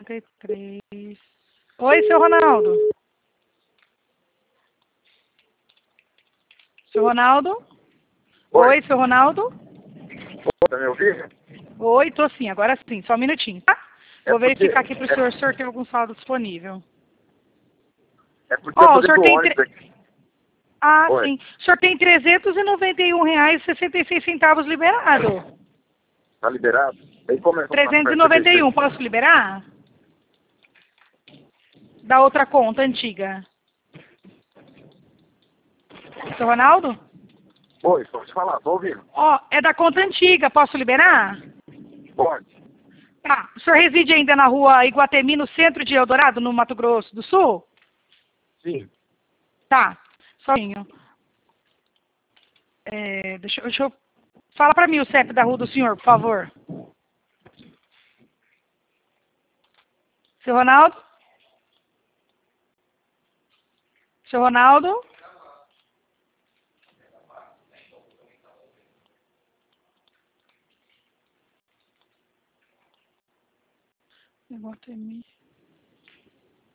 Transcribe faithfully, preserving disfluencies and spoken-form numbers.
noventa e três. Oi, seu Ronaldo. Seu Ronaldo? Oi. Oi, seu Ronaldo? Tá me ouvindo? Oi, tô sim, agora sim, só um minutinho, tá? É Vou porque- verificar aqui pro é- senhor se o senhor tem algum saldo disponível. É porque Ó, eu tô o senhor dentro do tem ônibus tre- aqui. Ah, Oi. sim. O senhor tem trezentos e noventa e um reais e sessenta e seis centavos liberado. Tá liberado? Aí começa a trezentos e noventa e um, posso liberar? Da outra conta antiga. Seu Ronaldo? Oi, pode falar, tô ouvindo. Ó, é da conta antiga, posso liberar? Pode. Tá. O senhor reside ainda na rua Iguatemi, no centro de Eldorado, no Mato Grosso do Sul? Sim. Tá. Sozinho. É, deixa, eu- deixa eu... Fala pra mim o C E P da rua do senhor, por favor. Seu Ronaldo? Seu Ronaldo? Iguatemi.